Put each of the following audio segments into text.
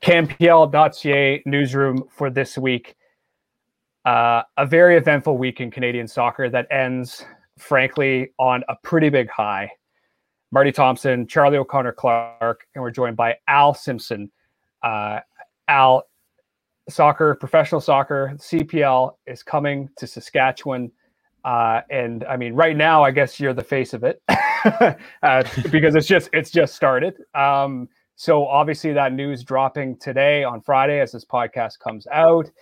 CanPL.ca newsroom for this week. A very eventful week in Canadian soccer that ends, frankly, on a pretty big high. Marty Thompson, Charlie O'Connor-Clark, and we're joined by Al Simpson. Al, professional soccer, CPL is coming to Saskatchewan. And I mean, right now, I guess you're the face of it because it's just started. So obviously that news dropping today on Friday as this podcast comes out.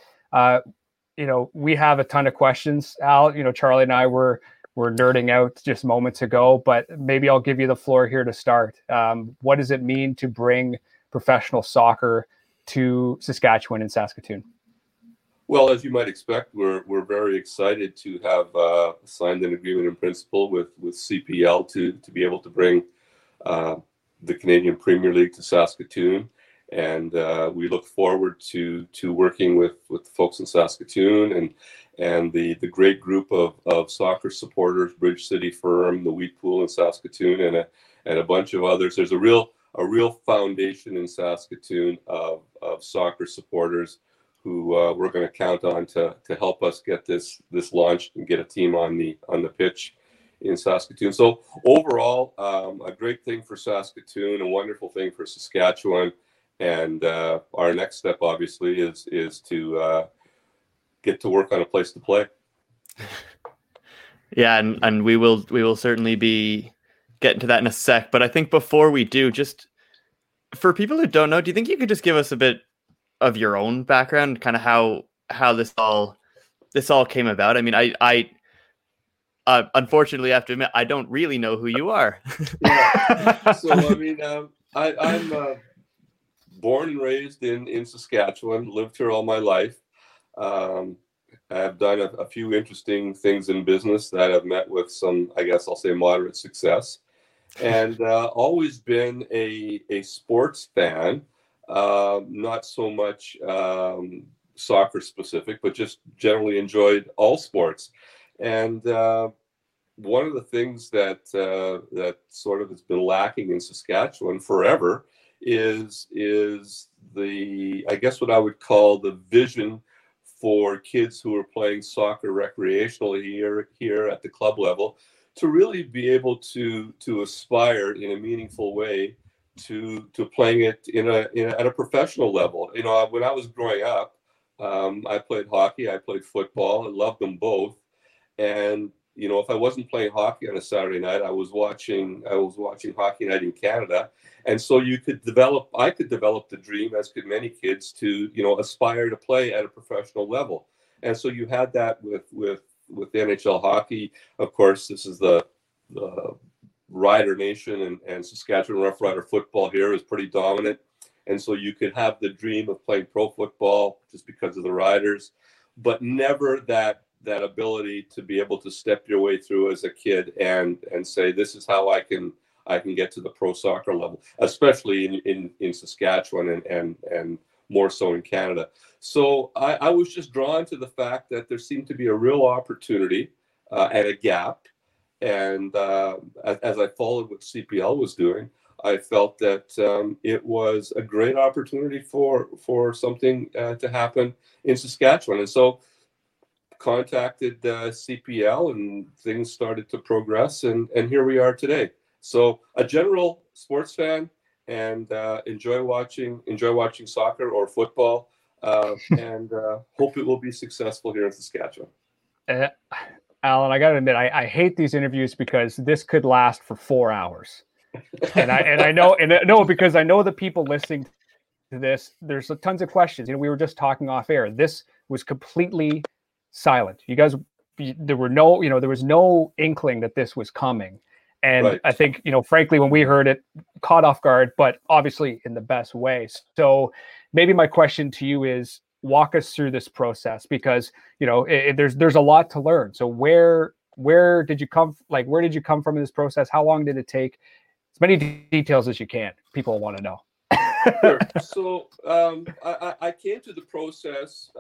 We have a ton of questions, Al. Charlie and I were nerding out just moments ago, but maybe I'll give you the floor here to start. What does it mean to bring professional soccer to Saskatchewan and Saskatoon? Well, as you might expect, we're very excited to have signed an agreement in principle with CPL to be able to bring the Canadian Premier League to Saskatoon, and we look forward to working with the folks in Saskatoon and the great group of soccer supporters, Bridge City Firm, the Wheat Pool in Saskatoon, and a bunch of others. There's a real foundation in Saskatoon of soccer supporters who we're going to count on to help us get this launched and get a team on the pitch in Saskatoon. So overall, a great thing for Saskatoon, a wonderful thing for Saskatchewan, and our next step obviously is to get to work on a place to play. Yeah, and we will certainly be getting to that in a sec. But I think before we do, just for people who don't know, do you think you could just give us a bit of your own background, kind of how this all came about? I mean, I unfortunately have to admit I don't really know who you are. Yeah. So I mean, I'm born and raised in Saskatchewan, lived here all my life. I've done a few interesting things in business that I've met with some, I guess I'll say, moderate success, and always been a sports fan. Not so much soccer specific, but just generally enjoyed all sports. And one of the things that sort of has been lacking in Saskatchewan forever is the, I guess what I would call the vision for kids who are playing soccer recreationally here at the club level to really be able to aspire in a meaningful way to playing it at a professional level. When I was growing up, I played hockey, I played football, I loved them both. And if I wasn't playing hockey on a Saturday night, I was watching Hockey Night in Canada. And so I could develop the dream, as could many kids, to aspire to play at a professional level. And so you had that with NHL hockey. Of course, this is the Rider Nation, and Saskatchewan Rough Rider football here is pretty dominant. And so you could have the dream of playing pro football just because of the Riders, but never that ability to be able to step your way through as a kid and say, this is how I can get to the pro soccer level, especially in Saskatchewan and more so in Canada. So I was just drawn to the fact that there seemed to be a real opportunity and a gap. And as I followed what CPL was doing, I felt that it was a great opportunity for something to happen in Saskatchewan. And so contacted CPL, and things started to progress, and here we are today. So a general sports fan, and enjoy watching soccer or football, and hope it will be successful here in Saskatchewan. Alan, I got to admit, I hate these interviews because this could last for 4 hours, and I know because I know the people listening to this. There's tons of questions. We were just talking off air. This was completely silent. You guys, there was no inkling that this was coming, and right. I think frankly, when we heard it, caught off guard, but obviously in the best way. So maybe my question to you is, walk us through this process, because there's a lot to learn. So where did you come? Where did you come from in this process? How long did it take? As many details as you can. People want to know. Sure. So I came to the process,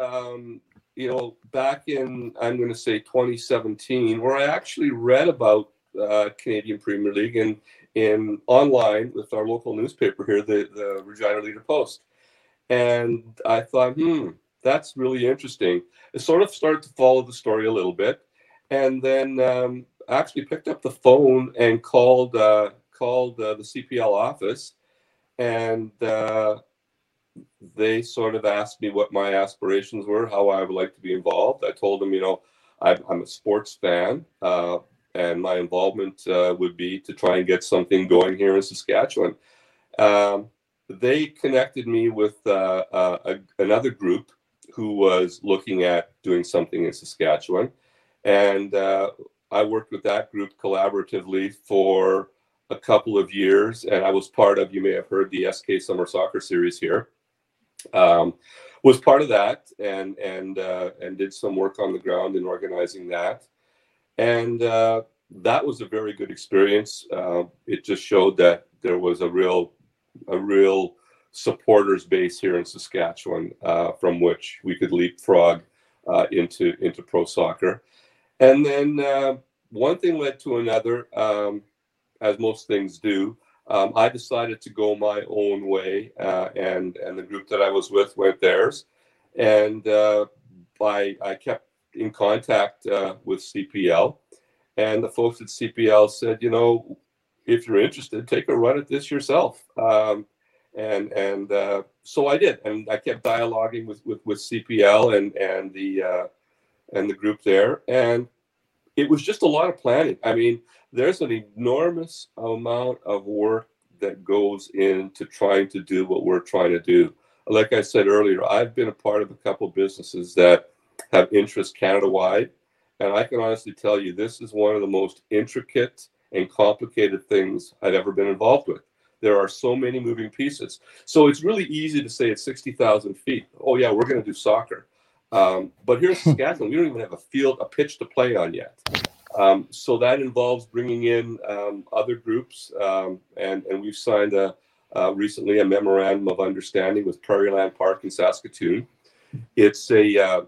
back in, I'm going to say 2017, where I actually read about Canadian Premier League in online with our local newspaper here, the Regina Leader Post. And I thought, that's really interesting. I sort of started to follow the story a little bit, and then actually picked up the phone and called the CPL office, and they sort of asked me what my aspirations were, how I would like to be involved. I told them, I'm a sports fan, and my involvement would be to try and get something going here in Saskatchewan. They connected me with another group who was looking at doing something in Saskatchewan. And I worked with that group collaboratively for a couple of years. And I was part of, you may have heard, the SK Summer Soccer Series here. Was part of that and did some work on the ground in organizing that. And that was a very good experience. It just showed that there was a real supporters base here in Saskatchewan, from which we could leapfrog into pro soccer. And then one thing led to another, as most things do. I decided to go my own way, and the group that I was with went theirs. And I kept in contact with CPL, and the folks at CPL said, if you're interested, take a run at this yourself. And so I did, and I kept dialoguing with CPL and the group there, and it was just a lot of planning. I mean, there's an enormous amount of work that goes into trying to do what we're trying to do. Like I said earlier, I've been a part of a couple businesses that have interest Canada-wide, and I can honestly tell you this is one of the most intricate and complicated things I've ever been involved with. There are so many moving pieces. So it's really easy to say at 60,000 feet, oh yeah, we're going to do soccer. But here in Saskatchewan, we don't even have a pitch to play on yet. So that involves bringing in other groups, and we've signed recently a memorandum of understanding with Prairieland Park in Saskatoon. It's an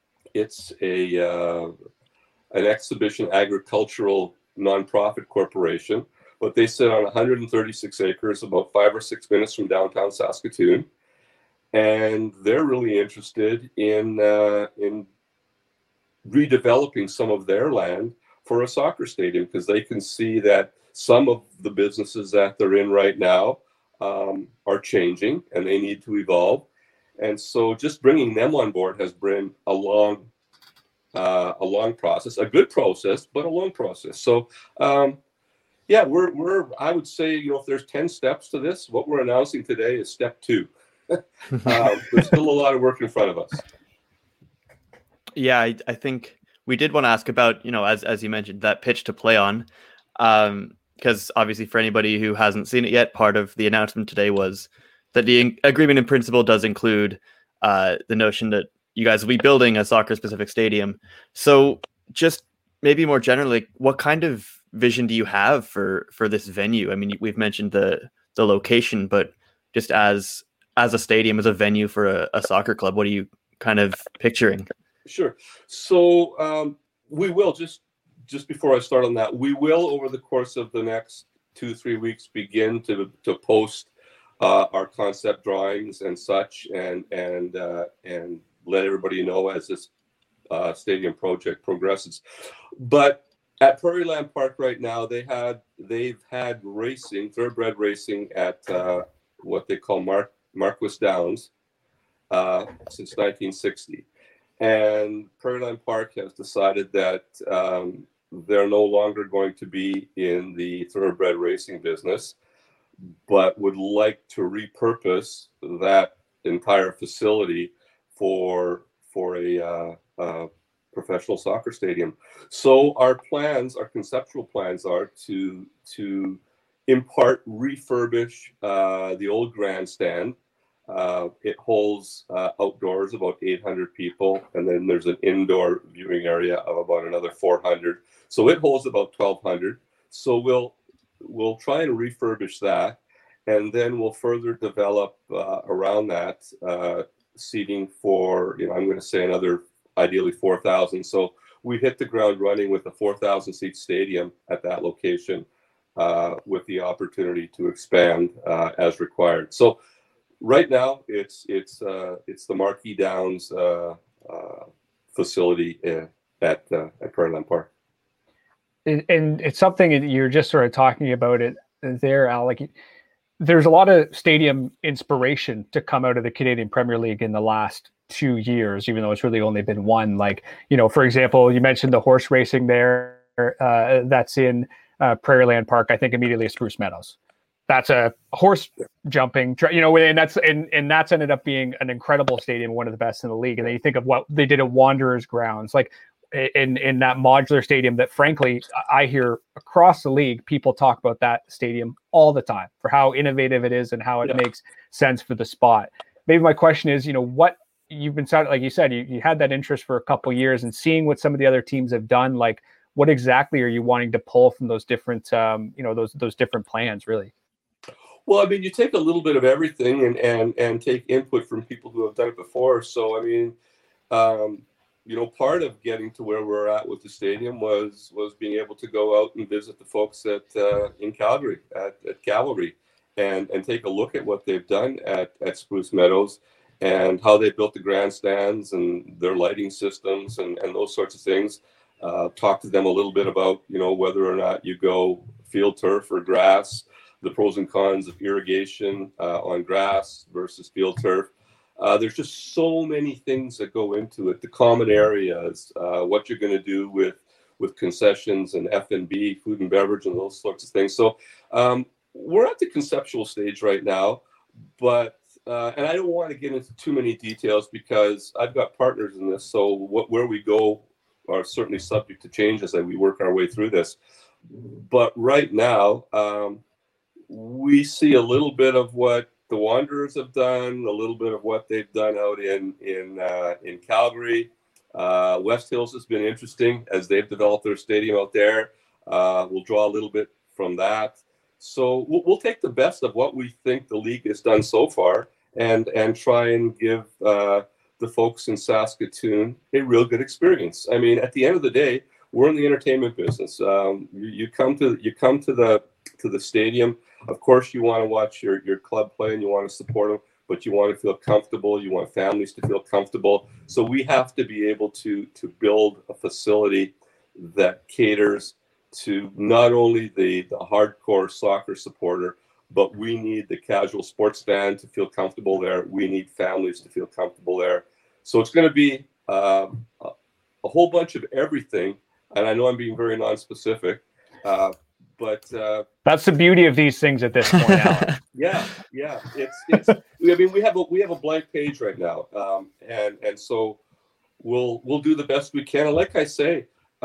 exhibition agricultural nonprofit corporation, but they sit on 136 acres, about 5 or 6 minutes from downtown Saskatoon, and they're really interested in redeveloping some of their land for a soccer stadium, because they can see that some of the businesses that they're in right now are changing and they need to evolve. And so just bringing them on board has been a long process, a good process, but a long process. So yeah, we're I would say, if there's 10 steps to this, what we're announcing today is step 2. There's still a lot of work in front of us. Yeah, I think we did want to ask about, as you mentioned, that pitch to play on, because obviously for anybody who hasn't seen it yet, part of the announcement today was that the agreement in principle does include the notion that you guys will be building a soccer-specific stadium. So just maybe more generally, what kind of vision do you have for this venue? I mean, we've mentioned the location, but just as a stadium, as a venue for a soccer club, what are you kind of picturing? Sure. So we will, just before I start on that, we will over the course of the next 2-3 weeks begin to post our concept drawings and such, and let everybody know as this stadium project progresses. But at Prairieland Park right now, they've had racing, thoroughbred racing at what they call Marquis Downs since 1960. And Prairieland Park has decided that they're no longer going to be in the thoroughbred racing business, but would like to repurpose that entire facility for a professional soccer stadium. So our conceptual plans are to in part refurbish the old grandstand. It holds outdoors about 800 people, and then there's an indoor viewing area of about another 400. So it holds about 1,200. So we'll try and refurbish that, and then we'll further develop around that seating for, I'm going to say another ideally 4,000. So we hit the ground running with a 4,000 seat stadium at that location, with the opportunity to expand as required. So right now, it's the Marquee Downs facility at Prairie Park. And it's something that you're just sort of talking about it there, Al. Like, there's a lot of stadium inspiration to come out of the Canadian Premier League in the last 2 years, even though it's really only been one. Like, for example, you mentioned the horse racing there. That's in Prairieland Park. I think immediately Spruce Meadows. That's a horse jumping, and that's ended up being an incredible stadium, one of the best in the league. And then you think of what they did at Wanderers grounds, like in that modular stadium that, frankly, I hear across the league, people talk about that stadium all the time for how innovative it is and how it makes sense for the spot. Maybe my question is, what you've been, like you said, you had that interest for a couple of years, and seeing what some of the other teams have done, like what exactly are you wanting to pull from those different, those different plans, really? Well, I mean, you take a little bit of everything and take input from people who have done it before. So, I mean, part of getting to where we're at with the stadium was being able to go out and visit the folks in Calgary at Cavalry and take a look at what they've done at Spruce Meadows and how they built the grandstands and their lighting systems and those sorts of things. Talk to them a little bit about, whether or not you go field turf or grass, the pros and cons of irrigation on grass versus field turf. There's just so many things that go into it. The common areas, what you're going to do with concessions and F&B, food and beverage, and those sorts of things. So we're at the conceptual stage right now, but and I don't want to get into too many details because I've got partners in this. So where we go are certainly subject to change as we work our way through this. But right now, we see a little bit of what the Wanderers have done, a little bit of what they've done out in Calgary. West Hills has been interesting as they've developed their stadium out there. We'll draw a little bit from that. So we'll take the best of what we think the league has done so far and try and give the folks in Saskatoon a real good experience. I mean, at the end of the day, we're in the entertainment business. You come to the stadium. Of course, you want to watch your club play and you want to support them, but you want to feel comfortable. You want families to feel comfortable. So we have to be able to build a facility that caters to not only the hardcore soccer supporter, but we need the casual sports fan to feel comfortable there. We need families to feel comfortable there. So it's going to be a whole bunch of everything. And I know I'm being very non-specific, but that's the beauty of these things at this point, Alan. Yeah. It's. I mean, we have a blank page right now, and so we'll do the best we can. And like I say,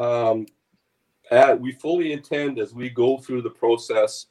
we fully intend as we go through the process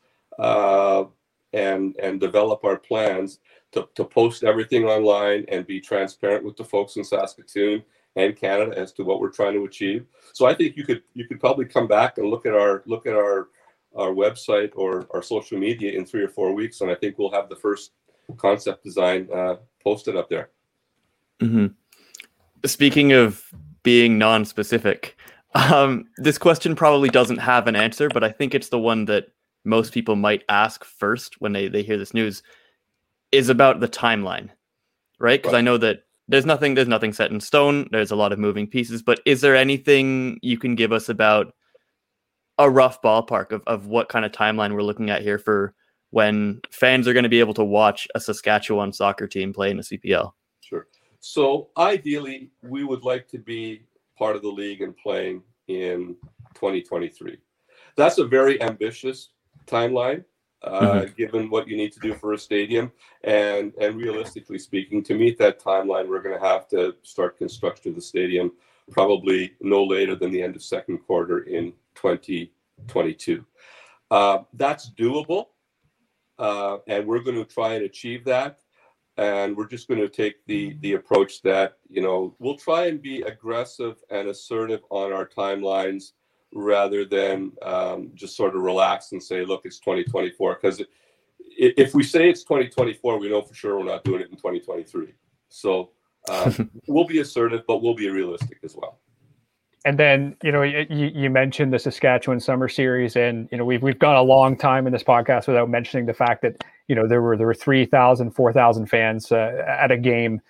and develop our plans to post everything online and be transparent with the folks in Saskatoon and Canada as to what we're trying to achieve. So I think you could probably come back and look at our website or our social media in 3 or 4 weeks, and I think we'll have the first concept design posted up there. Mm-hmm. Speaking of being non-specific, this question probably doesn't have an answer, but I think it's the one that most people might ask first when they hear this news, is about the timeline, right? Because I know that there's nothing set in stone. There's a lot of moving pieces, but is there anything you can give us about a rough ballpark of what kind of timeline we're looking at here for when fans are going to be able to watch a Saskatchewan soccer team play in the CPL? Sure. So ideally, we would like to be part of the league and playing in 2023. That's a very ambitious timeline, given what you need to do for a stadium. And realistically speaking, to meet that timeline, we're going to have to start construction of the stadium probably no later than the end of second quarter in 2022. That's doable, and we're going to try and achieve that. And we're just going to take the approach that, we'll try and be aggressive and assertive on our timelines rather than just sort of relax and say, look, it's 2024. Because if we say it's 2024, we know for sure we're not doing it in 2023. So we'll be assertive, but we'll be realistic as well. And then, you mentioned the Saskatchewan Summer Series, and we've gone a long time in this podcast without mentioning the fact that there were 3,000, 4,000 fans at a game,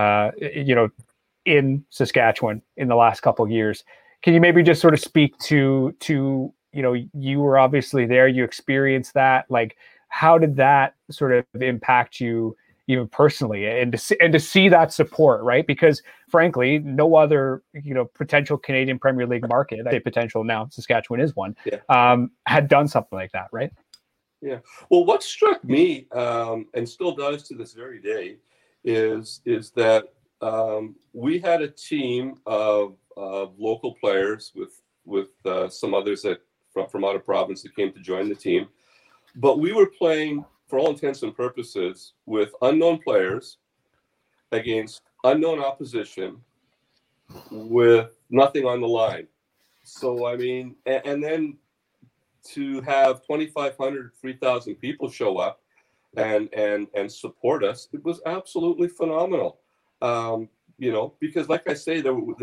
in Saskatchewan in the last couple of years. Can you maybe just sort of speak to you were obviously there, you experienced that, like how did that sort of impact you even personally, and to see that support, right? Because frankly, no other potential Canadian Premier League market, I say potential now, Saskatchewan is one, had done something like that, right? Yeah. Well, what struck me, and still does to this very day, is that we had a team of local players with some others from out of province that came to join the team, but we were playing, for all intents and purposes, with unknown players against unknown opposition with nothing on the line. So, I mean, and then to have 2,500, 3,000 people show up and support us, it was absolutely phenomenal. Because like I say,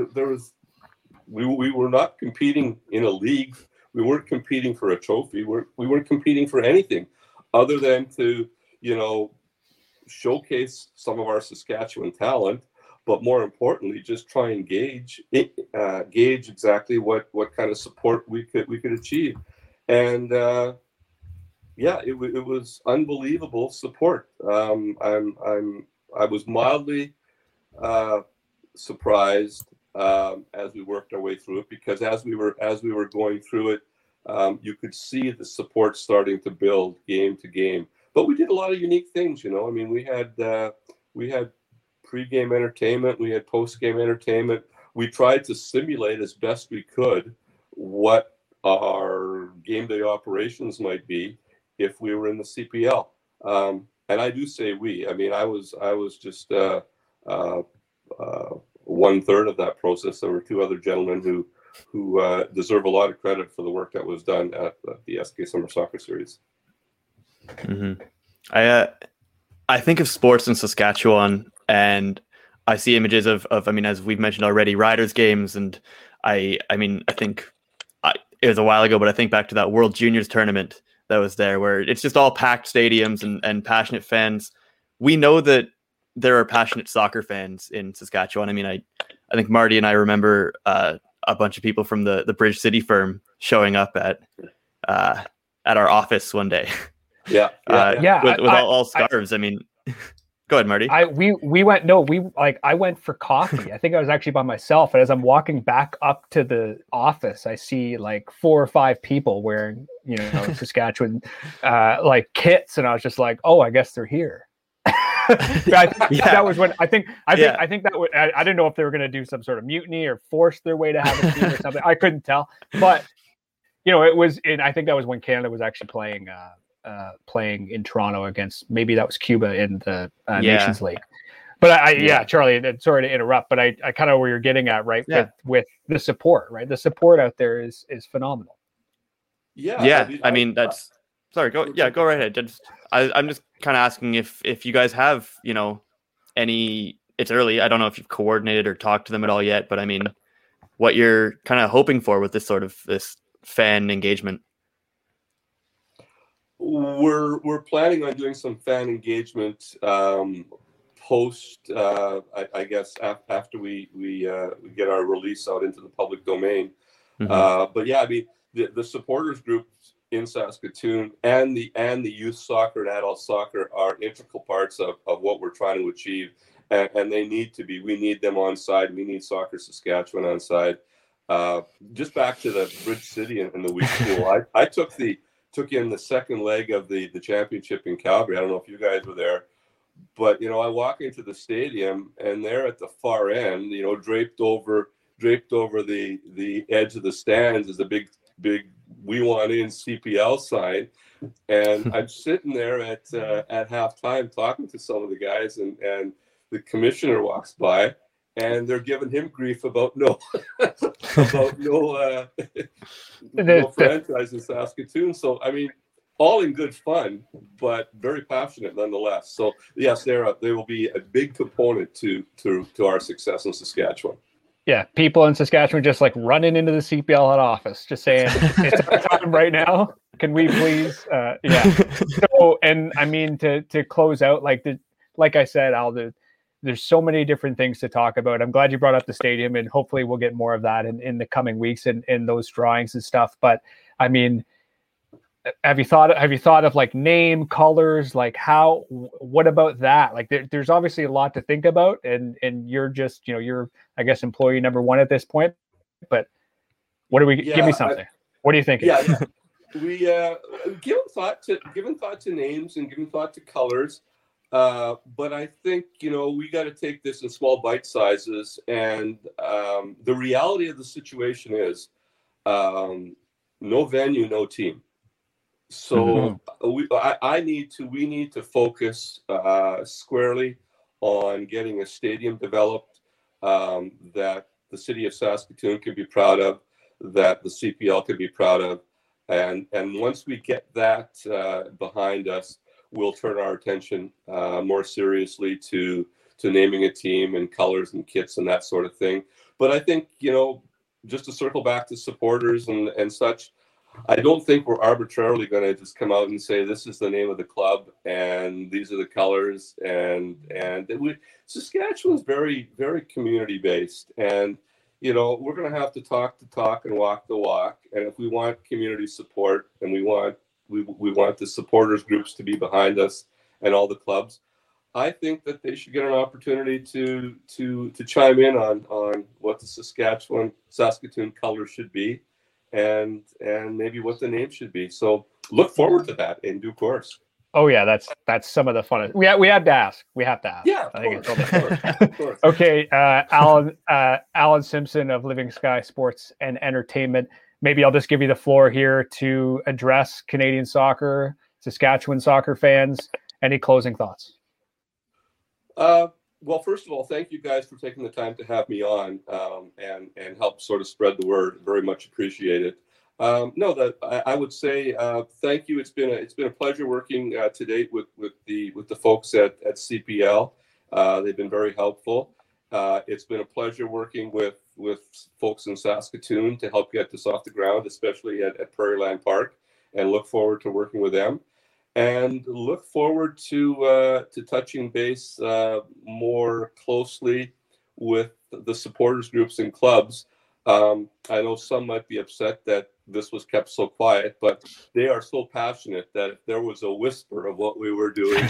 we were not competing in a league. We weren't competing for a trophy. We weren't competing for anything other than to, showcase some of our Saskatchewan talent, but more importantly, just try and gauge exactly what kind of support we could achieve. And it was unbelievable support. I was mildly surprised as we worked our way through it, because as we were going through it, you could see the support starting to build game to game. But we did a lot of unique things, I mean, we had pre-game entertainment, we had post-game entertainment. We tried to simulate as best we could what our game day operations might be if we were in the CPL. And I do say we. I mean, I was just 1/3 of that process. There were two other gentlemen who deserve a lot of credit for the work that was done at the SK Summer Soccer Series. Mm-hmm. I think of sports in Saskatchewan, and I see images of I mean, as we've mentioned already, Riders games, and I think it was a while ago, but I think back to that World Juniors tournament that was there, where it's just all packed stadiums and passionate fans. We know that there are passionate soccer fans in Saskatchewan. I mean, I think Marty and I remember a bunch of people from the Bridge City firm showing up at our office one day. Yeah. With all scarves. I mean, go ahead, Marty. I went for coffee. I think I was actually by myself. And as I'm walking back up to the office, I see like 4 or 5 people wearing, Saskatchewan like kits. And I was just like, oh, I guess they're here. That was when I think that was, I didn't know if they were going to do some sort of mutiny or force their way to have a team or something. I couldn't tell, but it was, and I think that was when Canada was actually playing in Toronto against, maybe that was Cuba in the Nations League. But Charlie, sorry to interrupt, but I kind of where you're getting at, right? Yeah. With the support, right? The support out there is phenomenal. Yeah. I mean, that's sorry. Go right ahead. I'm just kind of asking if you guys have, any. It's early. I don't know if you've coordinated or talked to them at all yet, but I mean, what you're kind of hoping for with this fan engagement. We're planning on doing some fan engagement post. I guess after we get our release out into the public domain. Mm-hmm. But yeah, I mean the supporters groups in Saskatoon and the youth soccer and adult soccer are integral parts of what we're trying to achieve, and they need to be. We need them on side. We need Soccer Saskatchewan on side. Just back to the Bridge City and the week school. I took in the second leg of the championship in Calgary. I don't know if you guys were there, but I walk into the stadium and there at the far end, draped over the edge of the stands is a big "We Want In" CPL sign, and I'm sitting there at halftime talking to some of the guys, and the commissioner walks by. And they're giving him grief about no franchise in Saskatoon. So I mean, all in good fun, but very passionate nonetheless. So yes, they will be a big component to our success in Saskatchewan. Yeah, people in Saskatchewan just like running into the CPL head office, just saying it's our time right now. Can we please? Yeah. So, and I mean to close out, like I said, Al, there's so many different things to talk about. I'm glad you brought up the stadium, and hopefully we'll get more of that in the coming weeks and in those drawings and stuff. But I mean, have you thought of like name, colors, like what about that? Like there's obviously a lot to think about, and you're just, you're, I guess, employee number one at this point, but what do we give me something? What are you thinking? Yeah. We given thought to names and given thought to colors. But I think, we got to take this in small bite sizes. And the reality of the situation is no venue, no team. So we need to focus squarely on getting a stadium developed that the city of Saskatoon can be proud of, that the CPL can be proud of. And once we get that behind us, we'll turn our attention more seriously to naming a team and colors and kits and that sort of thing. But I think, just to circle back to supporters and such, I don't think we're arbitrarily going to just come out and say this is the name of the club and these are the colors. And Saskatchewan's very, very community based. And, we're going to have to talk the talk and walk the walk. And if we want community support and we want the supporters groups to be behind us and all the clubs, I think that they should get an opportunity to chime in on what the Saskatoon colors should be, and maybe what the name should be. So look forward to that in due course. Oh yeah, that's some of the fun. We have to ask. We have to ask. Yeah, of course. Okay, Alan Simpson of Living Sky Sports and Entertainment. Maybe I'll just give you the floor here to address Canadian soccer, Saskatchewan soccer fans. Any closing thoughts? Well, first of all, thank you guys for taking the time to have me on and help sort of spread the word. Very much appreciate it. I would say thank you. It's been a pleasure working to date with the folks at CPL. They've been very helpful. It's been a pleasure working with folks in Saskatoon to help get this off the ground, especially at Prairieland Park, and look forward to working with them. And look forward to touching base more closely with the supporters groups and clubs. I know some might be upset that this was kept so quiet, but they are so passionate that if there was a whisper of what we were doing,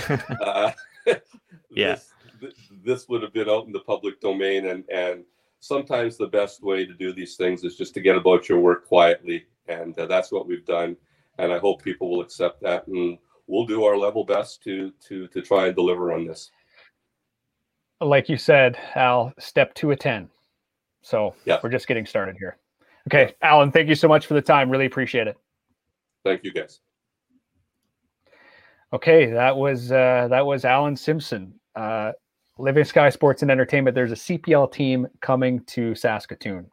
this would have been out in the public domain. And sometimes the best way to do these things is just to get about your work quietly. And that's what we've done. And I hope people will accept that. And we'll do our level best to try and deliver on this. Like you said, Al, step 2 of 10. So We're just getting started here. Okay, Alan, thank you so much for the time. Really appreciate it. Thank you, guys. Okay, that was Alan Simpson, Living Sky Sports and Entertainment. There's a CPL team coming to Saskatoon,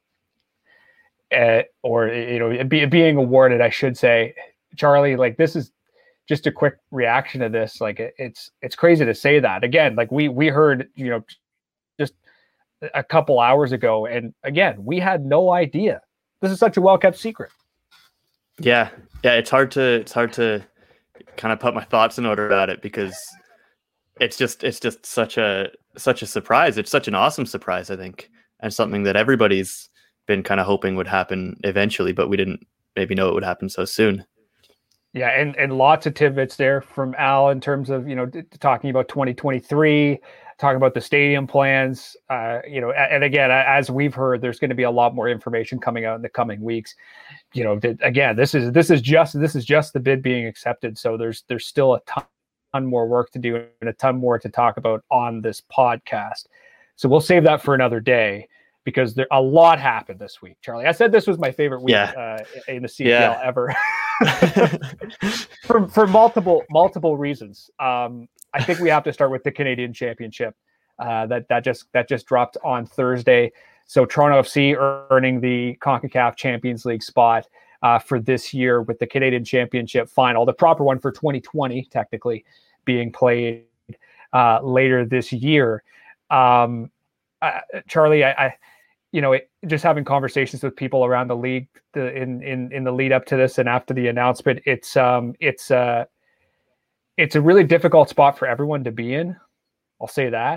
or being awarded, I should say. Charlie, like, this is just a quick reaction to this. Like, it's crazy to say that again. Like we heard, just a couple hours ago, and again, we had no idea. This is such a well-kept secret. Yeah, it's hard to kind of put my thoughts in order about it, because it's just such a surprise. It's such an awesome surprise, I think, and something that everybody's been kind of hoping would happen eventually, but we didn't maybe know it would happen so soon. Yeah, and lots of tidbits there from Al in terms of, talking about 2023, talking about the stadium plans, and again, as we've heard, there's going to be a lot more information coming out in the coming weeks. Again, this is just the bid being accepted. So there's still a ton more work to do and a ton more to talk about on this podcast. So we'll save that for another day, because a lot happened this week, Charlie. I said this was my favorite week in the CPL ever. for multiple reasons. I think we have to start with the Canadian Championship that just dropped on Thursday. So Toronto FC earning the CONCACAF Champions League spot for this year, with the Canadian Championship final, the proper one for 2020, technically being played later this year. Charlie, just having conversations with people around the league in the lead up to this and after the announcement, it's a really difficult spot for everyone to be in. I'll say that.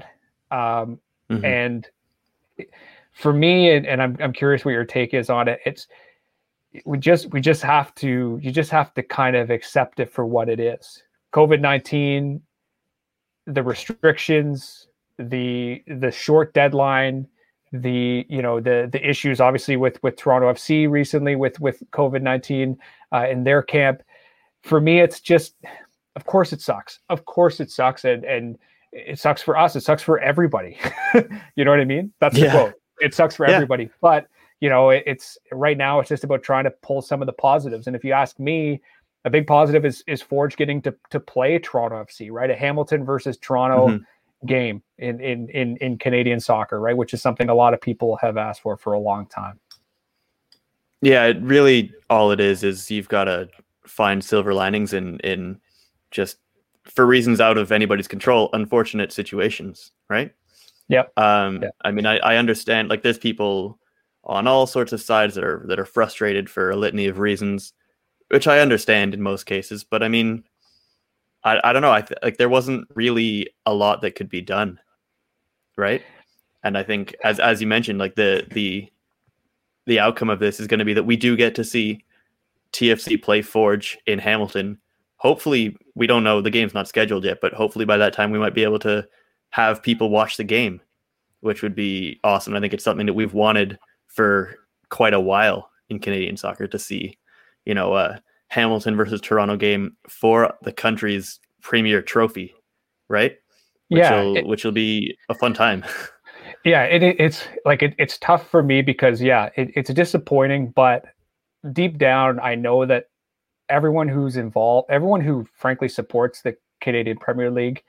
And for me, and I'm curious what your take is on it. You just have to kind of accept it for what it is. COVID-19, the restrictions, the short deadline, the issues obviously with Toronto FC recently with COVID-19 in their camp. For me, it's just, of course it sucks. Of course it sucks. And it sucks for us. It sucks for everybody. You know what I mean? That's the quote. It sucks for everybody. But, it's right now it's just about trying to pull some of the positives. And if you ask me, a big positive is Forge getting to play Toronto FC, right? A Hamilton versus Toronto game in Canadian soccer, right? Which is something a lot of people have asked for a long time. Yeah, it really, all it is you've got to find silver linings in just, for reasons out of anybody's control, unfortunate situations, right? Yep. I mean, I understand, like, there's people on all sorts of sides that are frustrated for a litany of reasons, which I understand in most cases. But I mean, I don't know. There wasn't really a lot that could be done, right? And I think, as you mentioned, like the outcome of this is going to be that we do get to see TFC play Forge in Hamilton. Hopefully, we don't know, the game's not scheduled yet, but hopefully by that time we might be able to have people watch the game, which would be awesome. I think it's something that we've wanted for quite a while in Canadian soccer, to see, a Hamilton versus Toronto game for the country's premier trophy, right? Which will be a fun time. Yeah, it's tough for me because it's disappointing, but deep down I know that everyone who's involved, everyone who frankly supports the Canadian Premier League,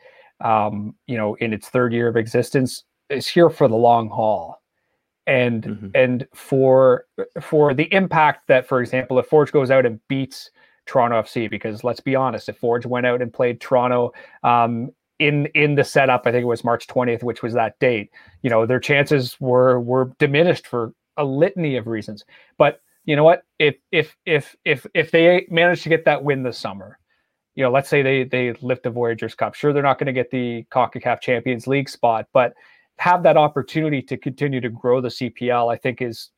in its third year of existence, is here for the long haul. And for the impact that, for example, if Forge goes out and beats Toronto FC, because let's be honest, if Forge went out and played Toronto in the setup, I think it was March 20th, which was that date, their chances were diminished for a litany of reasons. But you know what? If they manage to get that win this summer, let's say they lift the Voyageurs Cup. Sure, they're not going to get the CONCACAF Champions League spot, but have that opportunity to continue to grow the CPL, I think is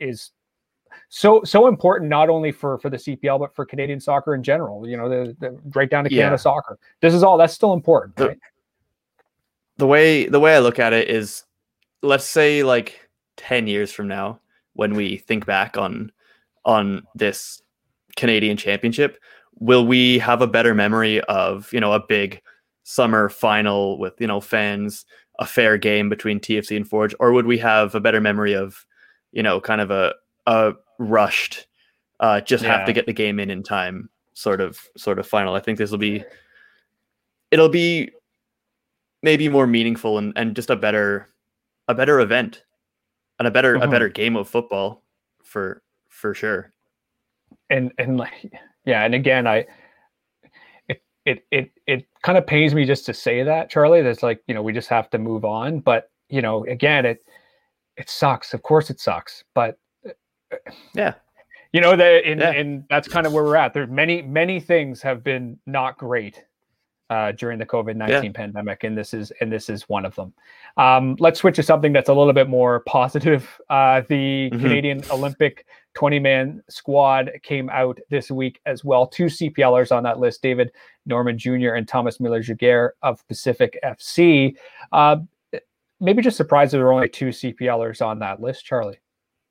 so important, not only for the CPL, but for Canadian soccer in general, the right down to Canada soccer. That's still important. Right? The way I look at it is, let's say like 10 years from now, when we think back on this Canadian championship, will we have a better memory of, a big summer final with, fans, a fair game between TFC and Forge, or would we have a better memory of, kind of a rushed, have to get the game in time sort of final? I think it'll be maybe more meaningful and just a better event and a better game of football for sure. And again, it kind of pains me just to say that, Charlie. That's like, we just have to move on. But again, it sucks. Of course, it sucks. But and that's kind of where we're at. There's many things have been not great during the COVID-19 pandemic, and this is one of them. Let's switch to something that's a little bit more positive. The Canadian Olympic 20-man squad came out this week as well. 2 CPLers on that list, David Norman Jr. and Thomas Miller-Jaguar of Pacific FC. Maybe just surprised there were only 2 CPLers on that list, Charlie.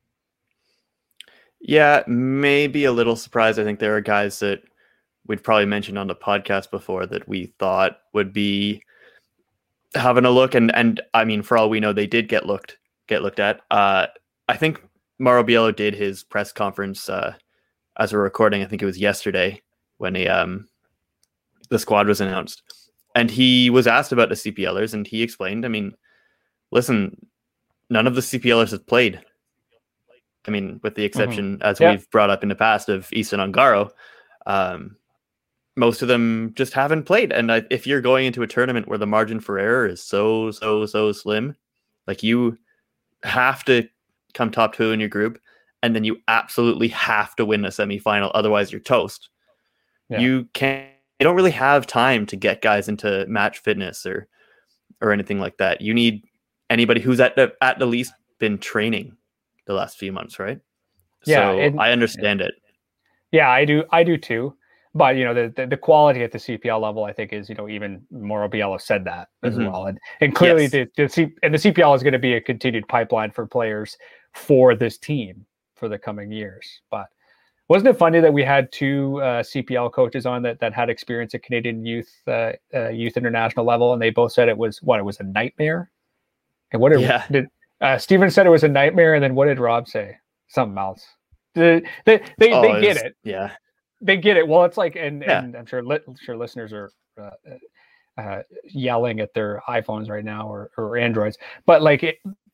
Yeah, maybe a little surprised. I think there are guys that we'd probably mentioned on the podcast before that we thought would be having a look. And I mean, for all we know, they did get looked at. I think Mauro Biello did his press conference as we're recording. I think it was yesterday when the squad was announced, and he was asked about the CPLers, and he explained, I mean, listen, none of the CPLers have played. I mean, with the exception, as we've brought up in the past, of Ethan Ongaro, most of them just haven't played. And if you're going into a tournament where the margin for error is so slim, like, you have to come top 2 in your group, and then you absolutely have to win a semifinal, otherwise you're toast. Yeah. You don't really have time to get guys into match fitness or anything like that. You need anybody who's at the least been training the last few months, right? Yeah, so I understand it. Yeah, I do too. But the quality at the CPL level, I think, is even Mauro Biello said that as well, and clearly Yes. the CPL is going to be a continued pipeline for players for this team for the coming years. But wasn't it funny that we had 2 CPL coaches on that had experience at Canadian youth international level, and they both said it was a nightmare. And what did Steven said it was a nightmare, and then what did Rob say? Something else. They get it. Yeah. They get it. Well, it's like, and I'm sure listeners are yelling at their iPhones right now or Androids, but like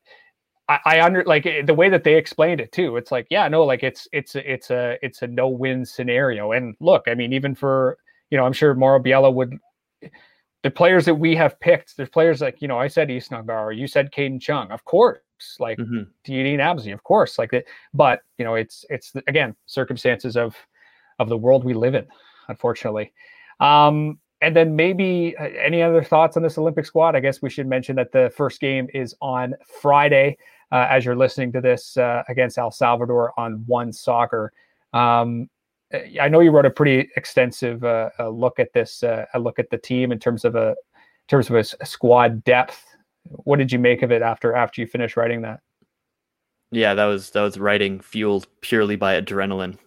the way that they explained it too. It's like, yeah, no, like it's a no-win scenario. And look, I mean, even for I'm sure Mauro Biello would. The players that we have picked, there's players like I said East Nungar, you said Caden Chung, of course, like Dean Absey, of course, like that. But it's again circumstances of the world we live in, unfortunately. And then maybe any other thoughts on this Olympic squad? I guess we should mention that the first game is on Friday, as you're listening to this, against El Salvador on One Soccer. I know you wrote a pretty extensive look at this, a look at the team in terms of a squad depth. What did you make of it after you finished writing that? Yeah, that was writing fueled purely by adrenaline.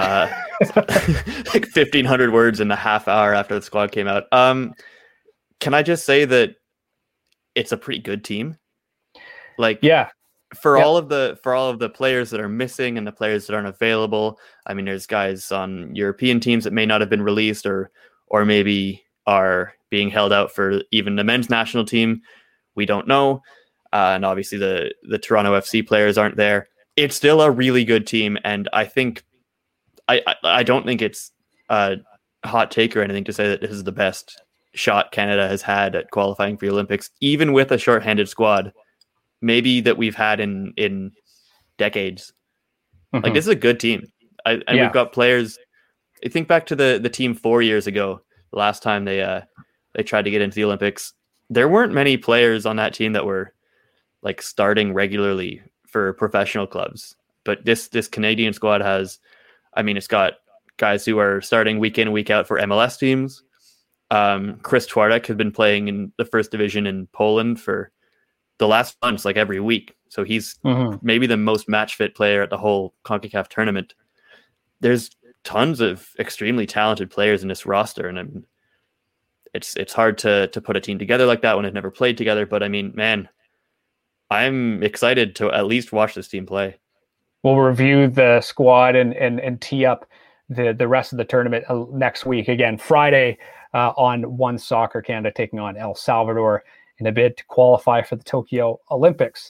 Like 1,500 words in a half hour after the squad came out. Can I just say that it's a pretty good team? Like, yeah. For all of the players that are missing and the players that aren't available, I mean, there's guys on European teams that may not have been released or maybe are being held out for even the men's national team. We don't know. And obviously the Toronto FC players aren't there. It's still a really good team. And I think, I don't think it's a hot take or anything to say that this is the best shot Canada has had at qualifying for the Olympics, even with a shorthanded squad, maybe that we've had in decades. Like, this is a good team. We've got players. I think back to the team 4 years ago, the last time they tried to get into the Olympics. There weren't many players on that team that were like starting regularly for professional clubs. But this Canadian squad has, I mean, it's got guys who are starting week in and week out for MLS teams. Chris Twardek has been playing in the first division in Poland for the last months, like every week. So he's maybe the most match fit player at the whole CONCACAF tournament. There's tons of extremely talented players in this roster, and it's hard to put a team together like that when they've never played together. But I mean, man, I'm excited to at least watch this team play. We'll review the squad and tee up the rest of the tournament next week. Again, Friday on One Soccer Canada taking on El Salvador in a bid to qualify for the Tokyo Olympics.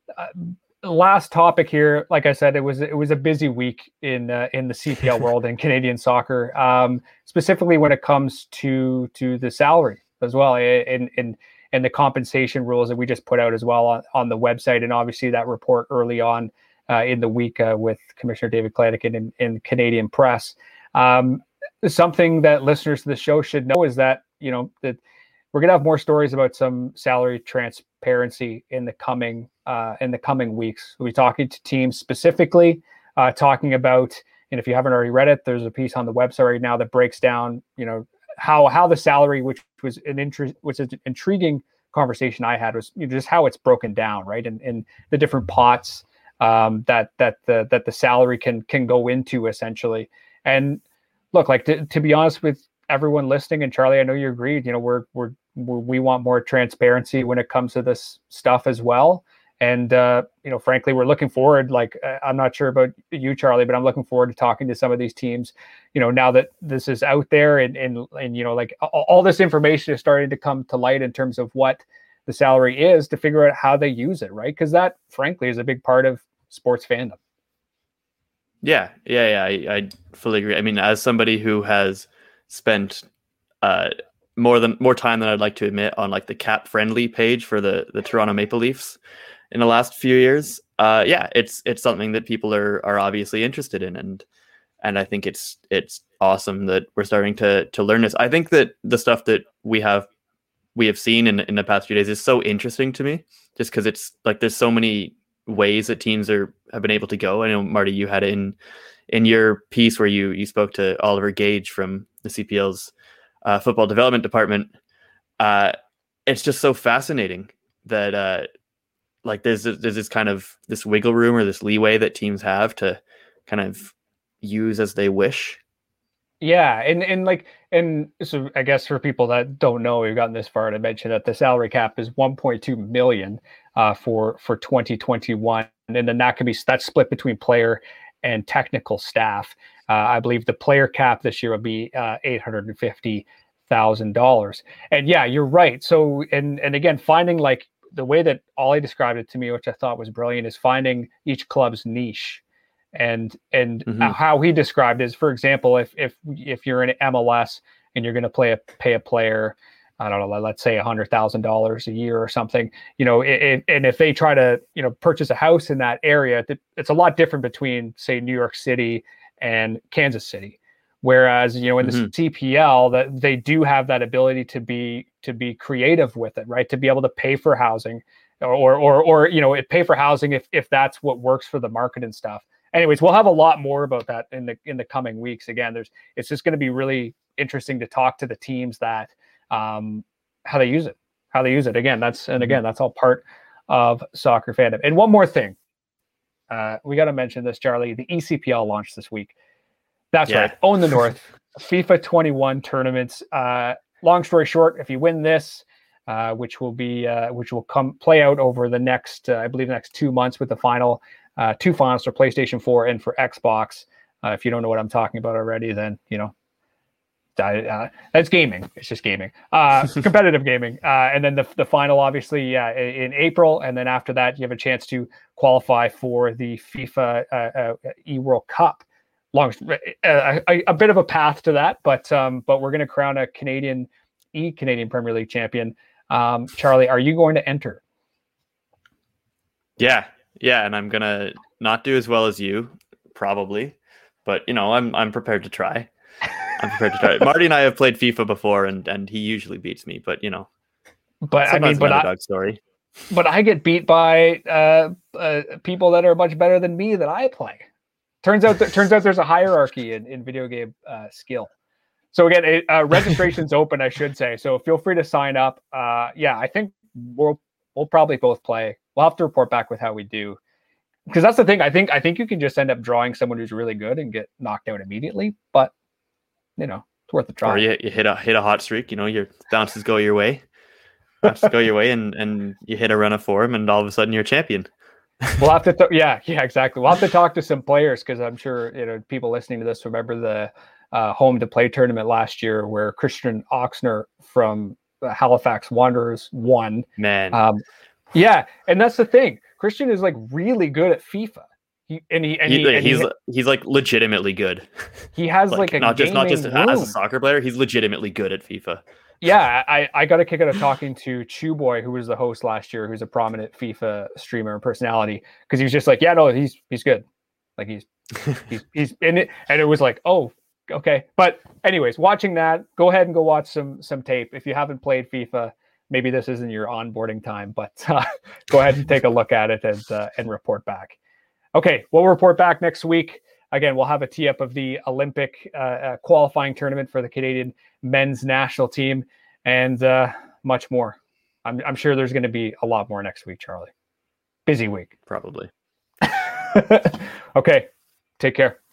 Last topic here, like I said, it was a busy week in the CPL world and Canadian soccer, specifically when it comes to the salary as well, and the compensation rules that we just put out as well on the website, and obviously that report early on in the week with Commissioner David Kledican in Canadian press. Something that listeners to the show should know is that that we're going to have more stories about some salary transparency in the coming weeks. We'll be talking to teams specifically, talking about, and if you haven't already read it, there's a piece on the website right now that breaks down, how the salary, which was an intriguing conversation I had, was just how it's broken down, right, and the different pots that the salary can go into essentially. And look, like to be honest with everyone listening, and Charlie, I know you agreed. We want more transparency when it comes to this stuff as well. And frankly, we're looking forward. Like, I'm not sure about you, Charlie, but I'm looking forward to talking to some of these teams. Now that this is out there, and like all this information is starting to come to light in terms of what the salary is, to figure out how they use it, right? Because that, frankly, is a big part of sports fandom. Yeah. I fully agree. I mean, as somebody who has spent more time than I'd like to admit on like the cap friendly page for the Toronto Maple Leafs in the last few years, yeah, it's something that people are obviously interested in, and I think it's awesome that we're starting to learn this. I think that the stuff that we have seen in the past few days is so interesting to me, just because it's like there's so many ways that teams have been able to go. I know, Marty, you had it in your piece where you spoke to Oliver Gage from the CPL's football development department. It's just so fascinating that like there's this kind of this wiggle room or this leeway that teams have to kind of use as they wish. Yeah, and so I guess for people that don't know, we've gotten this far to mention that the salary cap is 1.2 million for 2021, and then that's split between player and technical staff. I believe the player cap this year will be $850,000. And yeah, you're right. So and again, finding like the way that Ollie described it to me, which I thought was brilliant, is finding each club's niche. And how he described is, for example, if you're in MLS and you're going to pay a player, I don't know, let's say $100,000 a year or something, and if they try to, purchase a house in that area, it's a lot different between, say, New York City and Kansas City. Whereas, in the CPL, that they do have that ability to be creative with it, right? To be able to pay for housing or pay for housing if that's what works for the market and stuff. Anyways, we'll have a lot more about that in the coming weeks. Again, it's just going to be really interesting to talk to the teams that how they use it. Again, that's all part of soccer fandom. And one more thing, we got to mention this, Charlie. The ECPL launched this week. That's right. Own the North. FIFA 21 tournaments. Long story short, if you win this, which will play out over the next, I believe, the next 2 months with the two finals for PlayStation 4 and for Xbox. If you don't know what I'm talking about already, then that's gaming. It's just gaming, competitive gaming. And then the final, obviously, in April, and then after that, you have a chance to qualify for the FIFA eWorld Cup. A bit of a path to that, but we're going to crown a Canadian Premier League champion. Charlie, are you going to enter? Yeah, and I'm gonna not do as well as you, probably, but I'm prepared to try. Marty and I have played FIFA before, and he usually beats me, but underdog story. But I get beat by people that are much better than me that I play. Turns out there's a hierarchy in video game skill. So again, registration's open, I should say. So feel free to sign up. I think we'll probably both play. We'll have to report back with how we do, because that's the thing. I think you can just end up drawing someone who's really good and get knocked out immediately. But it's worth a try. Or you hit a hot streak. Your bounces go your way. And you hit a run of form, and all of a sudden you're a champion. We'll have to exactly. We'll have to talk to some players, because I'm sure people listening to this remember the home to play tournament last year where Christian Oxner from Halifax Wanderers won. Man, and that's the thing. Christian is like really good at FIFA. He's like legitimately good. He has like a not just room. As a soccer player, he's legitimately good at FIFA. Yeah, I got a kick out of talking to Chew Boy, who was the host last year, who's a prominent FIFA streamer and personality, because he was just like, he's good. Like he's in it, and it was like, oh, okay. But anyways, watching that, go ahead and go watch some tape. If you haven't played FIFA, maybe this isn't your onboarding time, but go ahead and take a look at it and report back. Okay, we'll report back next week. Again, we'll have a tee up of the Olympic qualifying tournament for the Canadian men's national team, and much more. I'm sure there's going to be a lot more next week, Charlie. Busy week. Probably. Okay, take care.